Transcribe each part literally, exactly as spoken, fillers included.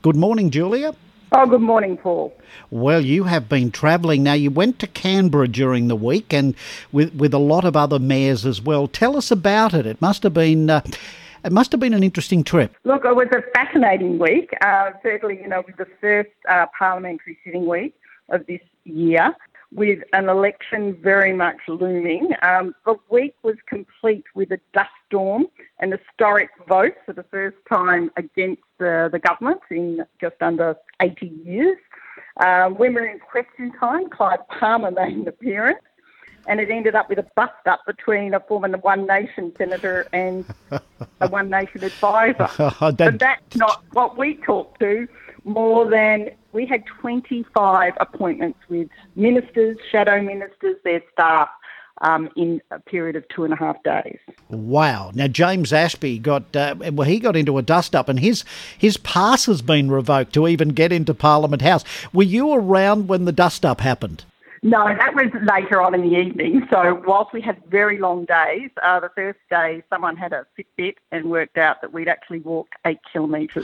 Good morning, Julia. Oh, good morning, Paul. Well, you have been travelling. Now, you went to Canberra during the week and with with a lot of other mayors as well. Tell us about it. It must have been uh, it must have been an interesting trip. Look, it was a fascinating week. Uh, certainly, you know, it was the first uh, parliamentary sitting week of this year, with an election very much looming. Um, the week was complete with a dust storm, an historic vote for the first time against the, the government in just under eighty years. Um, when we were in question time, Clive Palmer made an appearance, and it ended up with a bust-up between a former One Nation senator and a One Nation advisor. that... But that's not what we talked to. More than, we had twenty-five appointments with ministers, shadow ministers, their staff, um, in a period of two and a half days. Wow. Now, James Ashby got, uh, well, he got into a dust-up and his, his pass has been revoked to even get into Parliament House. Were you around when the dust-up happened? No, that was later on in the evening. So whilst we had very long days, uh, the first day someone had a Fitbit and worked out that we'd actually walked eight kilometres.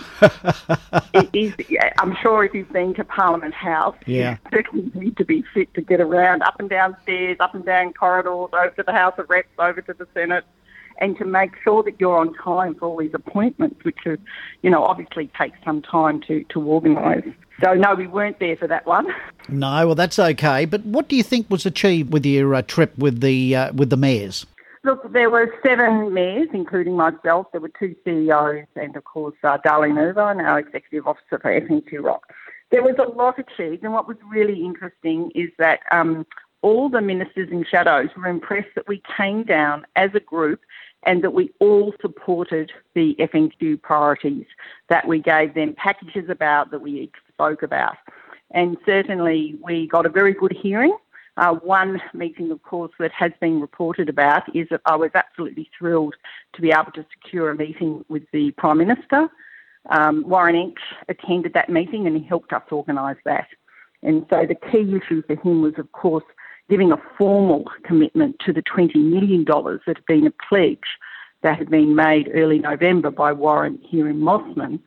It is, I'm sure if you've been to Parliament House, yeah. you certainly need to be fit to get around up and down stairs, up and down corridors, over to the House of Reps, over to the Senate, and to make sure that you're on time for all these appointments, which are, you know, obviously take some time to, to organise. So, no, we weren't there for that one. No, well, that's okay. But what do you think was achieved with your uh, trip with the uh, with the mayors? Look, there were seven mayors, including myself. There were two C E Os and, of course, uh, Darlene Irvine, our Executive Officer for F N Q Rock. There was a lot achieved, and what was really interesting is that um, all the ministers and shadows were impressed that we came down as a group and that we all supported the F N Q priorities that we gave them packages about, that we spoke about. And certainly we got a very good hearing. Uh, one meeting, of course, that has been reported about is that I was absolutely thrilled to be able to secure a meeting with the Prime Minister. Um, Warren Entsch attended that meeting and he helped us organise that. And so the key issue for him was, of course, giving a formal commitment to the twenty million dollars that had been a pledge that had been made early November by Warren here in Mossman.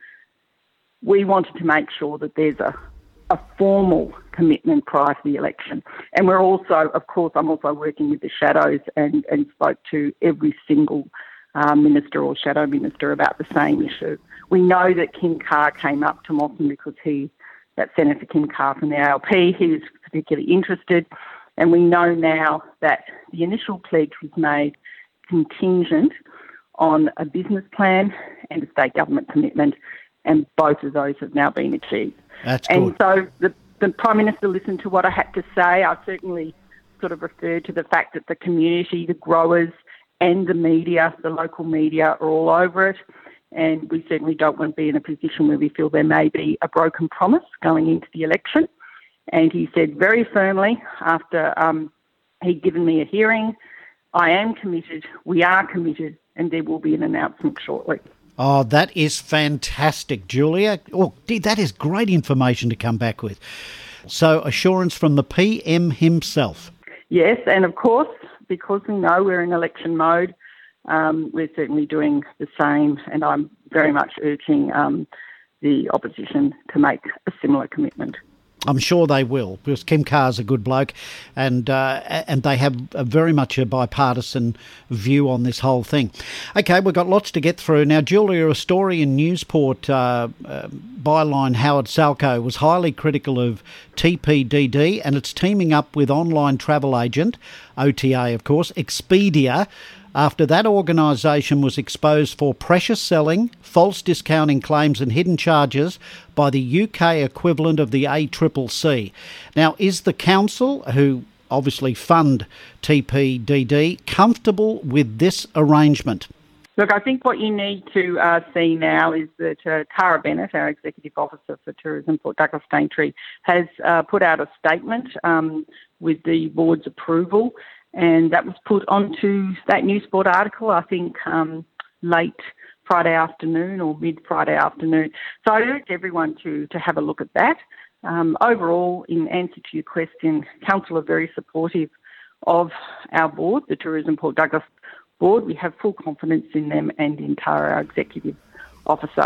We wanted to make sure that there's a, a formal commitment prior to the election. And we're also, of course, I'm also working with the shadows and, and spoke to every single uh, minister or shadow minister about the same issue. We know that Kim Carr came up to Mossman because he, that Senator Kim Carr from the A L P, he was particularly interested. And we know now that the initial pledge was made contingent on a business plan and a state government commitment, and both of those have now been achieved. That's and good. so the, the Prime Minister listened to what I had to say. I certainly sort of referred to the fact that the community, the growers and the media, the local media are all over it, and we certainly don't want to be in a position where we feel there may be a broken promise going into the election. And he said very firmly after um, he'd given me a hearing, I am committed, we are committed, and there will be an announcement shortly. Oh, that is fantastic, Julia. Oh, that is great information to come back with. So, assurance from the P M himself. Yes, and of course, because we know we're in election mode, um, we're certainly doing the same, and I'm very much urging um, the opposition to make a similar commitment. I'm sure they will, because Kim Carr's a good bloke, and uh, and they have a very much a bipartisan view on this whole thing. Okay, we've got lots to get through. Now, Julia, a story in Newsport, uh, uh, byline Howard Salko was highly critical of T P D D, and it's teaming up with online travel agent, O T A of course, Expedia, after that organisation was exposed for precious selling, false discounting claims and hidden charges by the U K equivalent of the A C C C. Now, is the council, who obviously fund T P D D, comfortable with this arrangement? Look, I think what you need to uh, see now is that uh, Tara Bennett, our Executive Officer for Tourism, Port Douglas Daintree, has uh, put out a statement um, with the board's approval, and that was put onto that Newsport article, I think, um, late Friday afternoon or mid-Friday afternoon. So I urge everyone to, to have a look at that. Um, overall, in answer to your question, Council are very supportive of our board, the Tourism Port Douglas board. We have full confidence in them and in Tara, our Executive Officer.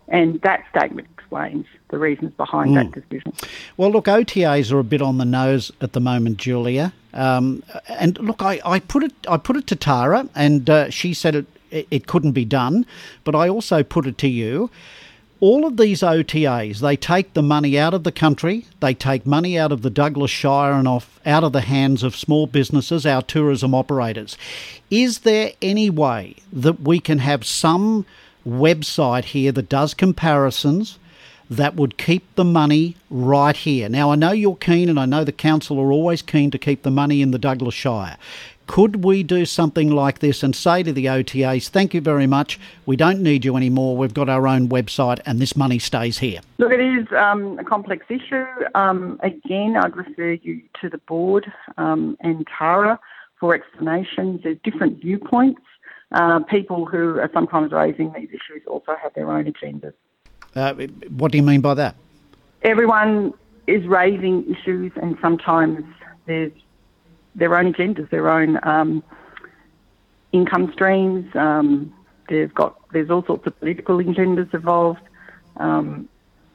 And that statement explains the reasons behind mm. that decision. Well, look, O T As are a bit on the nose at the moment, Julia. Um, and look, I, I put it I put it to Tara, and uh, she said it, it it couldn't be done. But I also put it to you. All of these O T As, they take the money out of the country, they take money out of the Douglas Shire and off out of the hands of small businesses, our tourism operators. Is there any way that we can have some website here that does comparisons that would keep the money right here? Now, I know you're keen, and I know the council are always keen to keep the money in the Douglas Shire. Could we do something like this and say to the O T As, thank you very much, we don't need you anymore, we've got our own website and this money stays here? Look, it is um, a complex issue. Um, again, I'd refer you to the board um, and Tara for explanations. There's different viewpoints. Uh, people who are sometimes raising these issues also have their own agendas. Uh, what do you mean by that? Everyone is raising issues, and sometimes there's their own agendas, their own um, income streams. Um, they've got there's all sorts of political agendas involved. Um,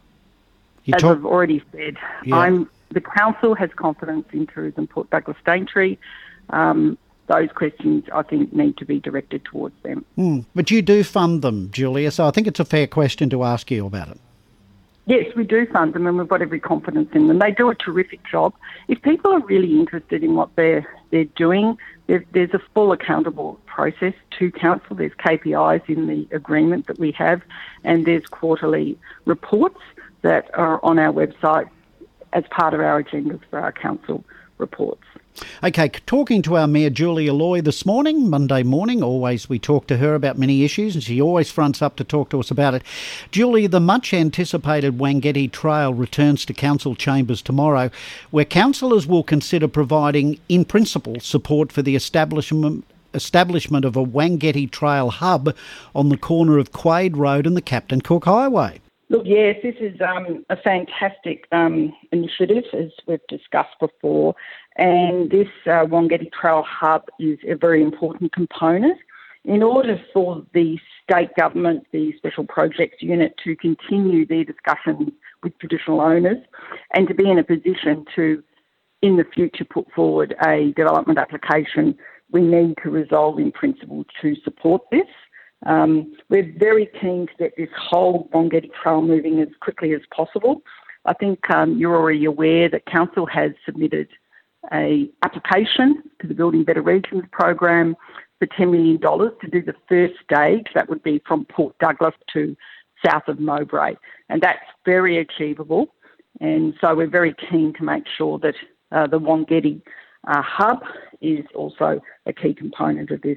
as talk- I've already said, yeah. I'm the council has confidence in Tourism Port Douglas Daintree. Um, those questions, I think, need to be directed towards them. Mm, but you do fund them, Julia, so I think it's a fair question to ask you about it. Yes, we do fund them, and we've got every confidence in them. They do a terrific job. If people are really interested in what they're they're doing, there's, there's a full accountable process to council. There's K P Is in the agreement that we have, and there's quarterly reports that are on our website as part of our agendas for our council reports. Okay, talking to our Mayor Julia Loy this morning, Monday morning, always we talk to her about many issues and she always fronts up to talk to us about it. Julia, the much anticipated Wangetti Trail returns to council chambers tomorrow, where councillors will consider providing, in principle, support for the establishment establishment of a Wangetti Trail hub on the corner of Quade Road and the Captain Cook Highway. Look, yes, this is um, a fantastic um, initiative, as we've discussed before, and this uh, Wangetti Trail Hub is a very important component. In order for the state government, the Special Projects Unit, to continue their discussions with traditional owners and to be in a position to, in the future, put forward a development application, we need to resolve in principle to support this. Um, we're very keen to get this whole Wangetti Trail moving as quickly as possible. I think um, you're already aware that Council has submitted a application to the Building Better Regions program for ten million dollars to do the first stage. That would be from Port Douglas to south of Mowbray, and that's very achievable. And so we're very keen to make sure that uh, the Wangetti uh, hub is also a key component of this.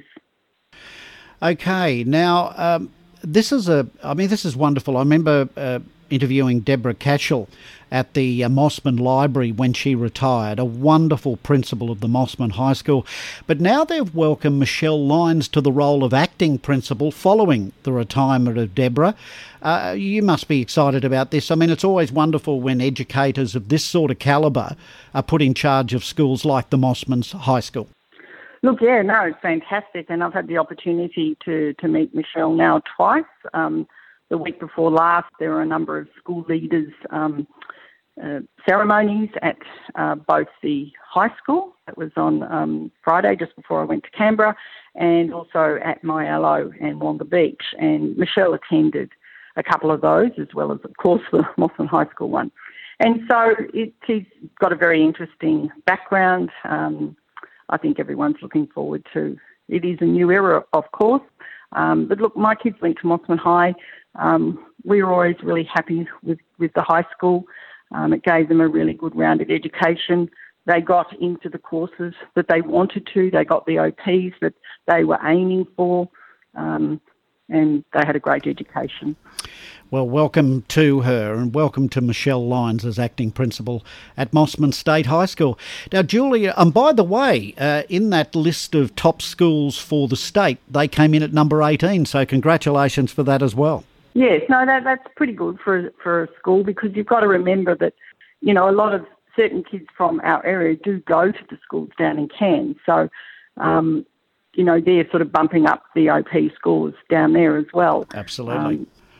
Okay, now um, this is a, I mean, this is wonderful. I remember uh, interviewing Deborah Cashel at the uh, Mossman Library when she retired, a wonderful principal of the Mossman High School. But now they've welcomed Michelle Lyons to the role of acting principal following the retirement of Deborah. Uh, you must be excited about this. I mean, it's always wonderful when educators of this sort of calibre are put in charge of schools like the Mossman's High School. Look, yeah, no, it's fantastic, and I've had the opportunity to, to meet Michelle now twice. Um, the week before last, there were a number of school leaders' um, uh, ceremonies at uh, both the high school, that was on um, Friday just before I went to Canberra, and also at Myallo and Wonga Beach. And Michelle attended a couple of those, as well as, of course, the Mossman High School one. And so it, she's got a very interesting background. Um, I think everyone's looking forward to. It is a new era, of course. Um, but look, my kids went to Mossman High. Um, we were always really happy with, with the high school. Um, it gave them a really good rounded education. They got into the courses that they wanted to. They got the O Ps that they were aiming for. Um, and they had a great education. Well, welcome to her and welcome to Michelle Lyons as acting principal at Mossman State High School. Now, Julia, and by the way, uh, in that list of top schools for the state, they came in at number eighteen, so congratulations for that as well. Yes, no, that that's pretty good for, for a school, because you've got to remember that, you know, a lot of certain kids from our area do go to the schools down in Cairns, so um, you know, they're sort of bumping up the O P scores down there as well. Absolutely. Um,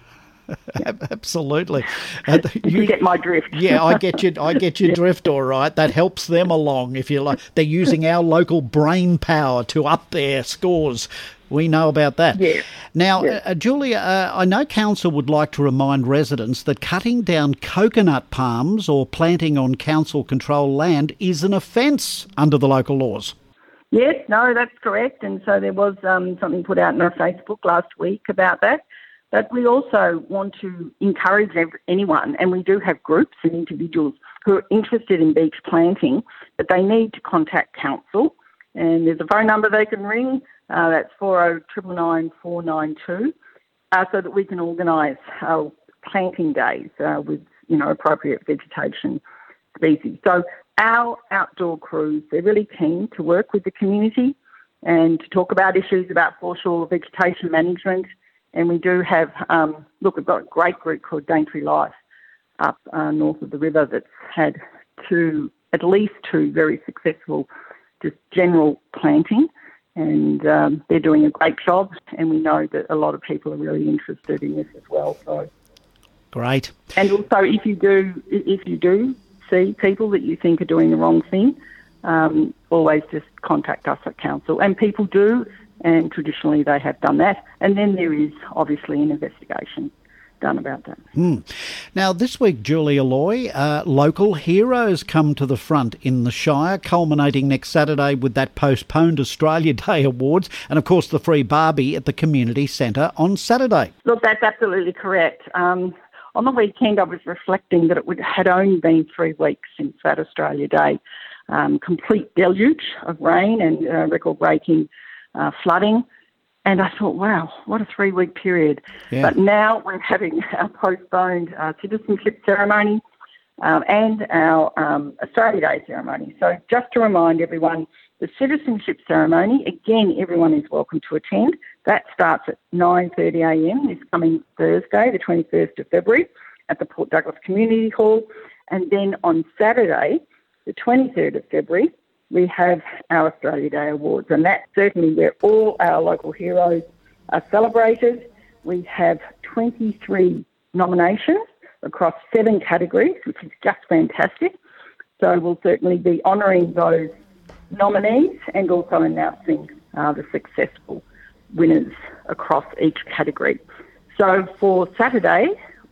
Absolutely. Uh, you, you get my drift. Yeah, I get you. I get your drift. All right, that helps them along. If you like, they're using our local brain power to up their scores. We know about that. Yeah. Now, yeah. Uh, Julia, uh, I know council would like to remind residents that cutting down coconut palms or planting on council-controlled land is an offence under the local laws. Yes, no, that's correct. And so there was um, something put out on our Facebook last week about that. But we also want to encourage every, anyone, and we do have groups and individuals who are interested in beech planting, but they need to contact council. And there's a phone number they can ring. Uh, that's four oh nine nine four nine two, uh, so that we can organise our planting days uh, with, you know, appropriate vegetation species. So our outdoor crews, they're really keen to work with the community and to talk about issues about foreshore vegetation management. And we do have, um, look, we've got a great group called Daintree Life up uh, north of the river that's had two, at least two very successful just general planting. And um, they're doing a great job, and we know that a lot of people are really interested in this as well. So, great. And also, if you do, if you do see people that you think are doing the wrong thing, um, always just contact us at council. And people do, and traditionally they have done that. And then there is obviously an investigation done about that. Hmm. Now, this week, Julia Loy, uh, local heroes come to the front in the Shire, culminating next Saturday with that postponed Australia Day Awards and, of course, the free Barbie at the Community Centre on Saturday. Look, that's absolutely correct. Um, on the weekend, I was reflecting that it would, had only been three weeks since that Australia Day. Um, complete deluge of rain and uh, record-breaking uh, flooding. And I thought, wow, what a three-week period. Yeah. But now we're having our postponed uh, citizenship ceremony um, and our um, Australia Day ceremony. So just to remind everyone, the citizenship ceremony, again, everyone is welcome to attend. That starts at nine thirty a m this coming Thursday, the twenty-first of February, at the Port Douglas Community Hall. And then on Saturday, the twenty-third of February, we have our Australia Day Awards, and that's certainly where all our local heroes are celebrated. We have twenty-three nominations across seven categories, which is just fantastic. So we'll certainly be honouring those nominees and also announcing uh, the successful winners across each category. So for Saturday,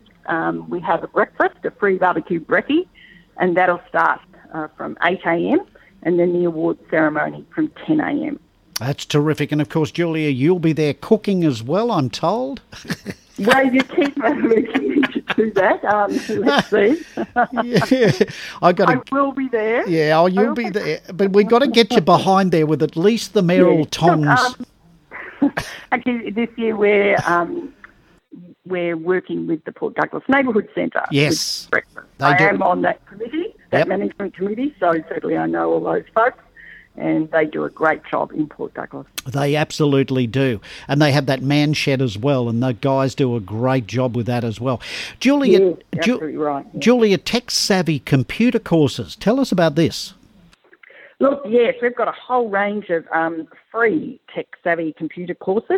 um, we have a breakfast, a free barbecue brekkie, and that'll start uh, from eight a m and then the awards ceremony from ten a m. That's terrific. And, of course, Julia, you'll be there cooking as well, I'm told. Well, you keep mentioning to do that. Um, let's see. yeah, I got. I will be there. Yeah, oh, you'll be there. But we've got to get you behind there with at least the Merrill yeah. Tongs. Look, um, actually, this year we're um, we're working with the Port Douglas Neighbourhood Centre. Yes, I do. am on that committee, that yep. management committee, so certainly I know all those folks. And they do a great job in Port Douglas. They absolutely do. And they have that man shed as well, and the guys do a great job with that as well. Julia, yes, absolutely Ju- right. Yes. Julia, tech-savvy computer courses. Tell us about this. Look, yes, we've got a whole range of um, free tech-savvy computer courses,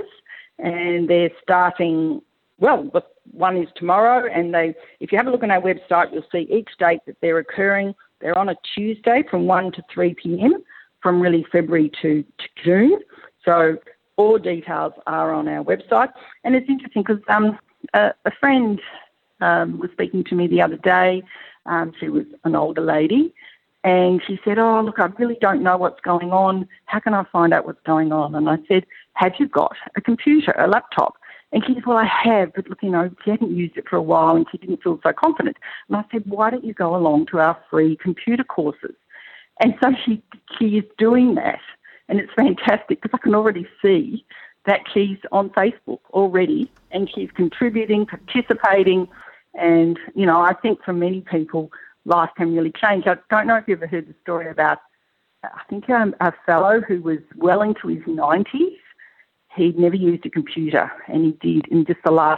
and they're starting, well, one is tomorrow, and they, if you have a look on our website, you'll see each date that they're occurring. They're on a Tuesday from one to three p m, from really February to, to June. So all details are on our website. And it's interesting because um, a, a friend um, was speaking to me the other day. Um, she was an older lady. And she said, oh, look, I really don't know what's going on. How can I find out what's going on? And I said, have you got a computer, a laptop? And she said, well, I have, but look, you know, she hadn't used it for a while and she didn't feel so confident. And I said, why don't you go along to our free computer courses? And so she she is doing that, and it's fantastic because I can already see that she's on Facebook already and she's contributing, participating, and, you know, I think for many people, life can really change. I don't know if you've ever heard the story about, I think um, a fellow who was well into his nineties. He'd never used a computer, and he did in just the last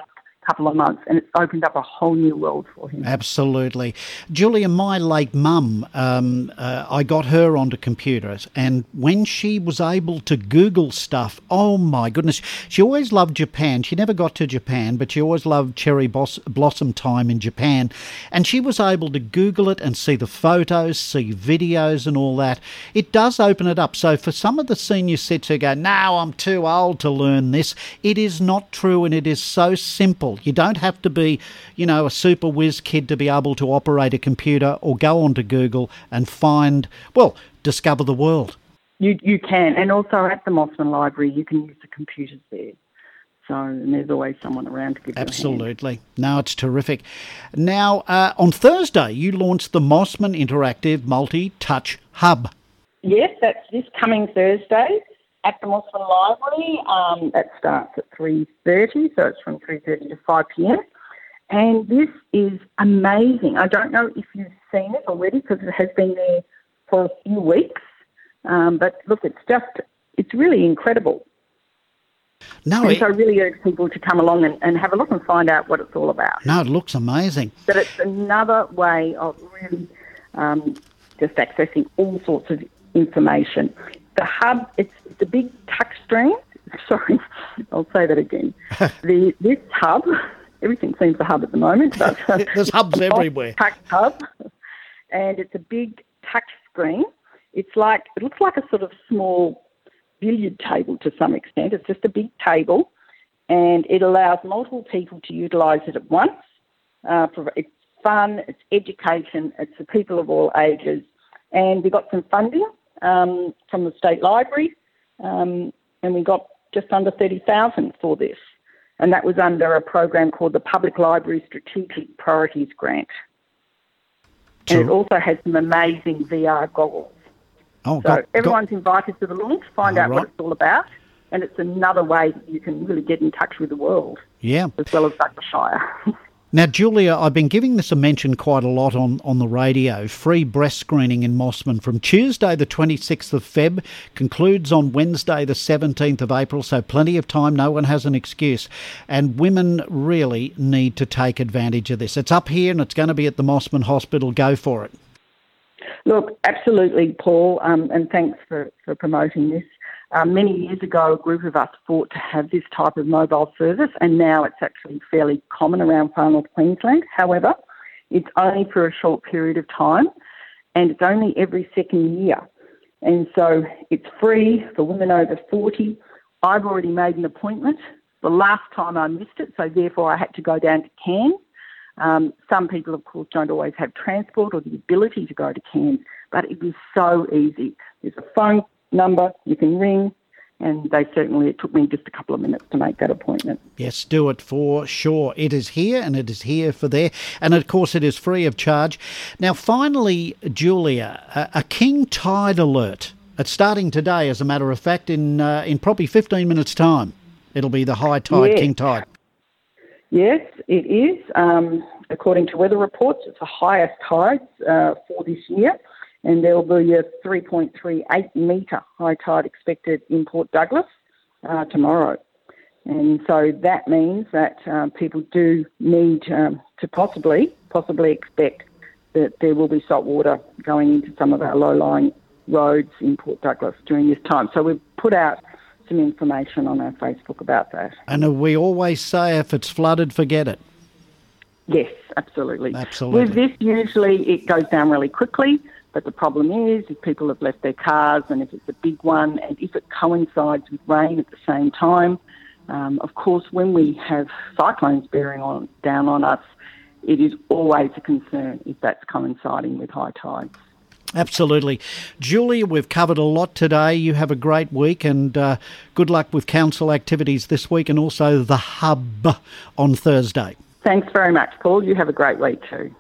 couple of months, and it's opened up a whole new world for him. Absolutely. Julia, my late mum, um, uh, I got her onto computers, and when she was able to Google stuff, oh my goodness, she always loved Japan. She never got to Japan, but she always loved cherry bos- blossom time in Japan, and she was able to Google it and see the photos, see videos and all that. It does open it up. So for some of the senior cits who go, no, I'm too old to learn this, it is not true, and it is so simple. You don't have to be, you know, a super whiz kid to be able to operate a computer or go onto Google and find, well, discover the world. You you can, and also at the Mossman Library, you can use the computers there. So, and there's always someone around to give you a hand. Absolutely. No, it's terrific. Now, uh, on Thursday, you launched the Mossman Interactive Multi-Touch Hub. Yes, that's this coming Thursday at the Mossman Library. Um, that starts at three thirty, so it's from three thirty to five p.m. And this is amazing. I don't know if you've seen it already because it has been there for a few weeks. Um, but look, it's just, it's really incredible. No, and it, so I really urge people to come along and, and have a look and find out what it's all about. No, it looks amazing. But it's another way of really um, just accessing all sorts of information. The hub, it's, it's a big touch screen. Sorry, I'll say that again. the This hub, everything seems a hub at the moment. But uh, there's hubs everywhere. Touch hub, and it's a big touch screen. It's like, it looks like a sort of small billiard table to some extent. It's just a big table, and it allows multiple people to utilise it at once. Uh, for, it's fun, it's education, it's for people of all ages. And we got some funding um, from the State Library, um, and we got just under thirty thousand dollars for this. And that was under a program called the Public Library Strategic Priorities Grant. And it also has some amazing V R goggles. Oh, so got, everyone's got... invited to the launch, find all out right. what it's all about, and it's another way that you can really get in touch with the world. Yeah. As well as Douglas Shire. Now, Julia, I've been giving this a mention quite a lot on, on the radio. Free breast screening in Mossman from Tuesday the twenty-sixth of February, concludes on Wednesday the seventeenth of April, so plenty of time, no one has an excuse. And women really need to take advantage of this. It's up here and it's going to be at the Mossman Hospital. Go for it. Look, absolutely, Paul, um, and thanks for, for promoting this. Um, many years ago, a group of us fought to have this type of mobile service, and now it's actually fairly common around Far North Queensland. However, it's only for a short period of time, and it's only every second year. And so it's free for women over forty. I've already made an appointment. The last time I missed it, so therefore I had to go down to Cairns. Um, some people, of course, don't always have transport or the ability to go to Cairns, but it is so easy. There's a phone number you can ring, and they certainly, it took me just a couple of minutes to make that appointment. Yes, do it for sure. It is here and it is here for there, and of course it is free of charge. Now finally, Julia, a, a king tide alert. It's starting today, as a matter of fact, in uh, in probably fifteen minutes time. It'll be the high tide, yes. king tide. Yes, it is. Um, according to weather reports, it's the highest tides uh, for this year, and there will be a three point three eight metre high tide expected in Port Douglas uh, tomorrow. And so that means that um, people do need um, to possibly, possibly expect that there will be salt water going into some of our low-lying roads in Port Douglas during this time. So we've put out some information on our Facebook about that. And we always say, if it's flooded, forget it. Yes, absolutely. Absolutely. With this, usually it goes down really quickly, but the problem is if people have left their cars and if it's a big one and if it coincides with rain at the same time, um, of course, when we have cyclones bearing on down on us, it is always a concern if that's coinciding with high tides. Absolutely. Julia, we've covered a lot today. You have a great week, and uh, good luck with council activities this week and also the hub on Thursday. Thanks very much, Paul. You have a great week too.